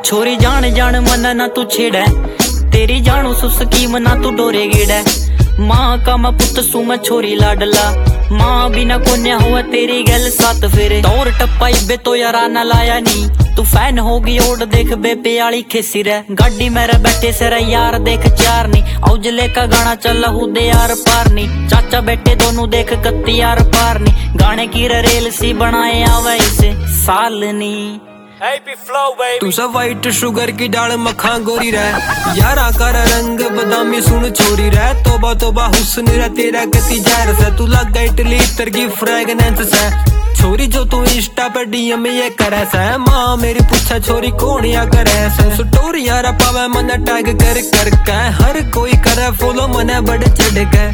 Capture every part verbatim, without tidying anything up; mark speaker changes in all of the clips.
Speaker 1: छोरी जान जान मन ना तू छेड़े, तेरी जानू सुसकी मना तू डोरे गेड़े। माँ का मैं पुत सू मैं छोरी लाडला, माँ बिना कोन्या हुआ तेरी गल सात फेरे। तौर टप्पा इबे तो यारा न लाया नी, तू फैन होगी ओड देख बेपे आली खिसी रे। गाड़ी मेरे बैठे सर यार देख चार नी, औजले का गाना चल हुदे यार पार नी। चाचा बेटे दोनों देख कत्ती यार पार नी, गाने की रेल सी बनाए आवे इसे साल नी।
Speaker 2: तू सब वाइट शुगर की डाल मखा गोरी रह, यारा कर रंग बदामी सुन छोरी रह। तोबा तोबा हुस्न रह तेरा गति जहर से, तू लग इटली तर की फ्रेगनेंस से। छोरी जो तू इंस्टा पे डीएम ये करे से, माँ मेरी पूछा छोरी कौन या करे से। स्टोरी यारा पावे मन टैग कर कर के, हर कोई करे फॉलो मने बड़े चढ़ के।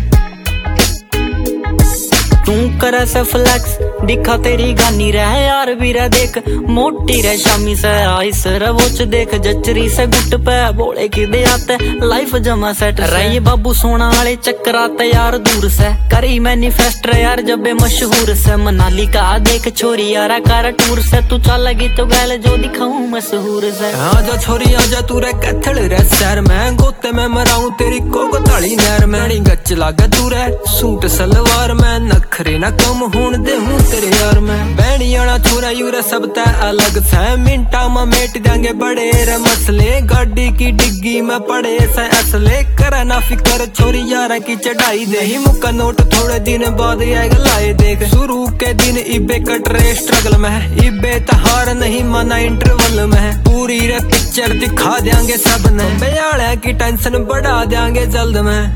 Speaker 1: तू करे से फ्लेक्स दिखा तेरी गानी रह, यार भी रह देख मोटी रह शामी से। आई सर वोच देख जचरी से गुट पे बोले कि दे आते लाइफ जमा सेट रही। बाबू सोना वाले चक्कर आते यार दूर से, करी मैनिफेस्ट यार जब मशहूर से। मनाली का देख छोरी यारा कर टूर से, तू चल लगी तो गैल जो दिखाऊं मशहूर से।
Speaker 2: आजा छोरी आजा तू रे कैथल रे शहर में, गोते में मराऊं तेरी कोकताली नहर में। गच लागे तू रे सूट सलवार में, नखरे ना कम होन दे हूं तेरे यार में। बैनियाना छोरा यूरा सब तय अलग से, मिनटा में मेट देंगे बड़े रे मसले। गाड़ी की डिग्गी में पड़े से असले, करे ना फिकर छोरी यारा की चढ़ाई दे। ही मुक्का नोट थोड़े दिन बाद आएगा लाए देख, शुरू के दिन इबे कट रहे स्ट्रगल में। इबे तहार नहीं माना इंटरवल में, पूरी रे पिक्चर दिखा देंगे सबने। बेयाले की टेंशन बढ़ा देंगे जल्द में।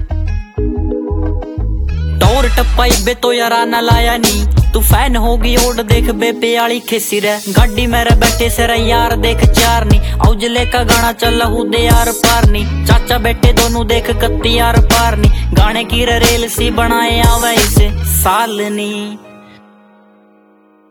Speaker 1: टौर टप्पा इबे तो यारा न लाया नी, तू फैन होगी ओड देख बेपे आली खिसी रे। गाड़ी मेरे बैठे सर यार देख चार नी, औजले का गाना चल हुदे यार पार नी। चाचा बेटे दोनों देख कत्ती यार पार नी, गाने की रेल सी बनाए आवे इसे साल नी।